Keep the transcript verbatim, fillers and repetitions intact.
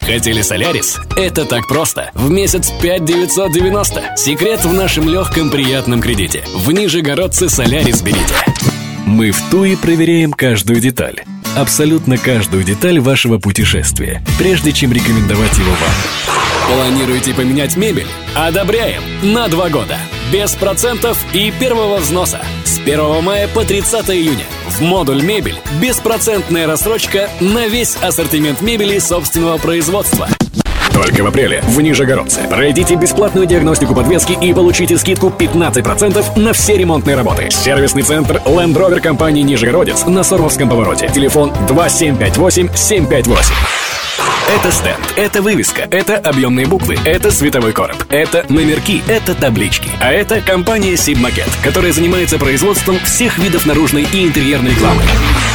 Хотели Солярис? Это так просто. В месяц пять тысяч девятьсот девяносто. Секрет в нашем легком приятном кредите. В Нижегородце Солярис берите. Мы в ТУИ проверяем каждую деталь. Абсолютно каждую деталь вашего путешествия, прежде чем рекомендовать его вам. Планируете поменять мебель? Одобряем! На два года. Без процентов и первого взноса. С первого мая по тридцатое июня. В модуль «Мебель» беспроцентная рассрочка на весь ассортимент мебели собственного производства. Только в апреле в Нижегородце пройдите бесплатную диагностику подвески и получите скидку пятнадцать процентов на все ремонтные работы. Сервисный центр Land Rover компании «Нижегородец» на Сормовском повороте. Телефон два семь пять восемь семь пять восемь. Это стенд, это вывеска, это объемные буквы, это световой короб, это номерки, это таблички. А это компания «Сибмакет», которая занимается производством всех видов наружной и интерьерной рекламы.